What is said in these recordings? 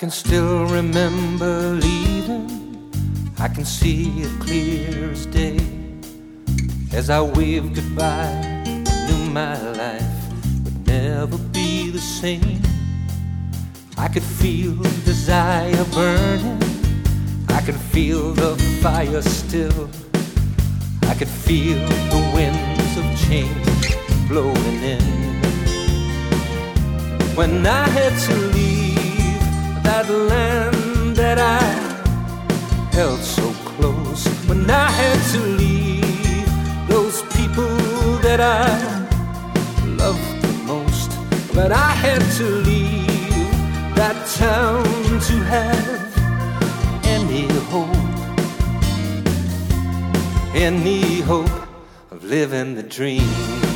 can still remember leaving. I can see it clear as day. As I waved goodbye, I knew my life would never be the same. I could feel desire burning. I could feel the fire still. I could feel the winds of change blowing in. When I had to leave that land that I held so close, when I had to leave those people that I loved the most, but I had to leave that town to have any hope of living the dream.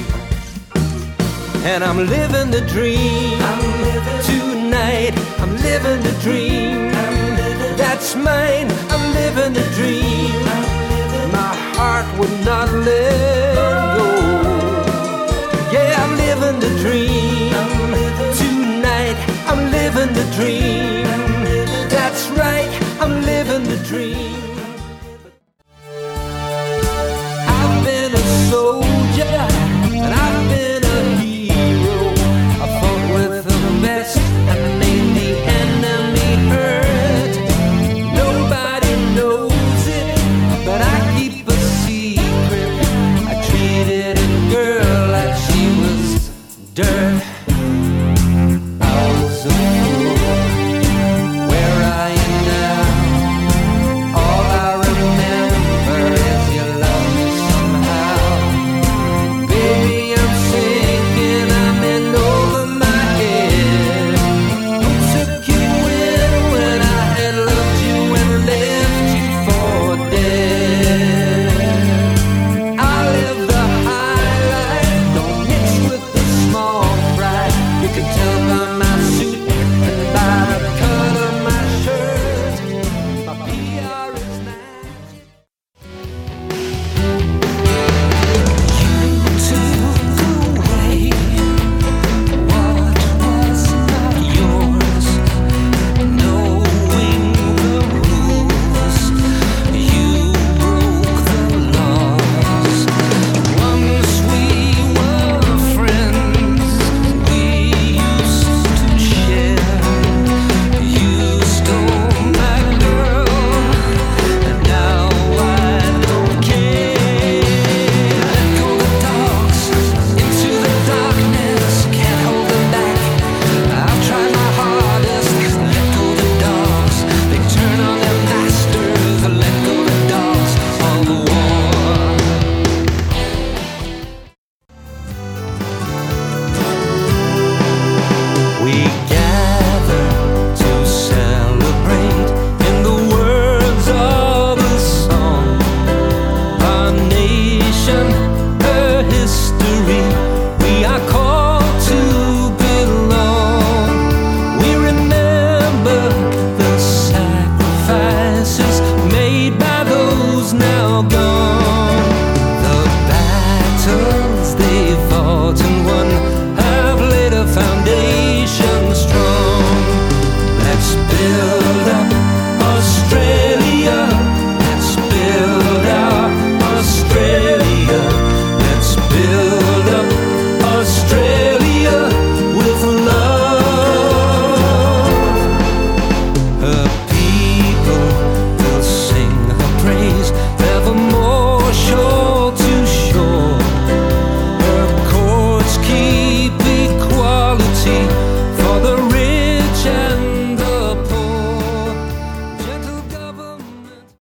And I'm living the dream tonight. I'm living the dream that's mine. I'm living the dream. My heart would not let go. Yeah, I'm living the dream tonight. I'm living the dream. That's right, I'm living the dream.